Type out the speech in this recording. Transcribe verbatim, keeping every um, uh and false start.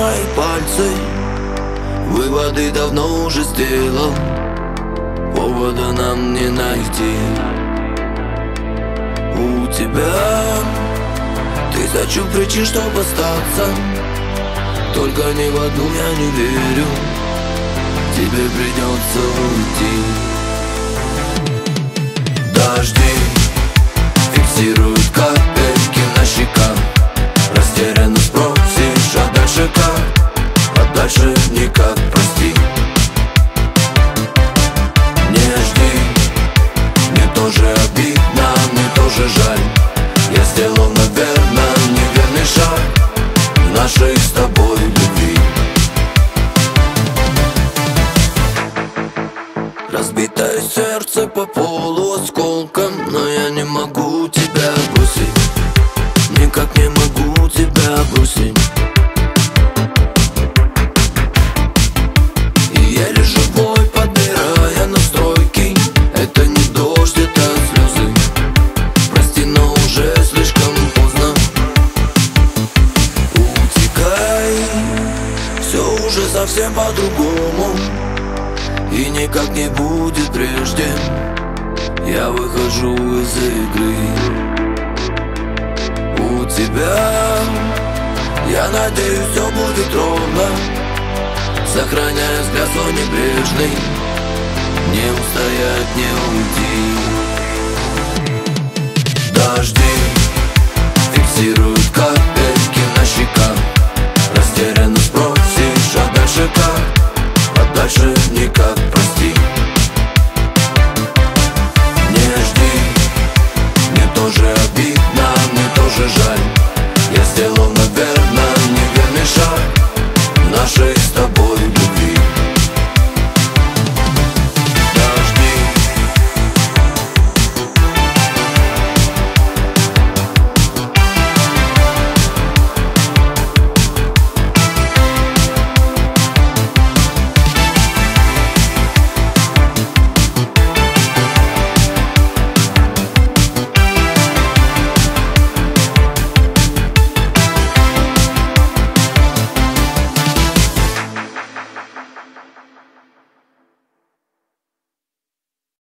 мои пальцы. Выводы давно уже сделал, повода нам не найти. У тебя ты зачем кричишь, чтоб остаться? Только не в одну я не верю, тебе придется уйти. Дожди фиксируют капельки на щеках. Растерянно спросишь, а дальше как? А дальше никак, прости. Не жди, мне тоже обидно, мне тоже жаль. Я сделал, наверное, неверный шаг в нашей с тобой любви. Разбитое сердце по полу осколком, но я не могу тебя бросить. Никак не могу тебя бросить. И еле живой, подбирая настройки. Это не дождь, это слезы. Прости, но уже слишком поздно. Утекай, все уже совсем по-другому. И никак не будет прежде. Я выхожу из игры. У тебя, я надеюсь, все будет ровно. Сохраняя взгляд свой небрежный, не устоять, не уйти.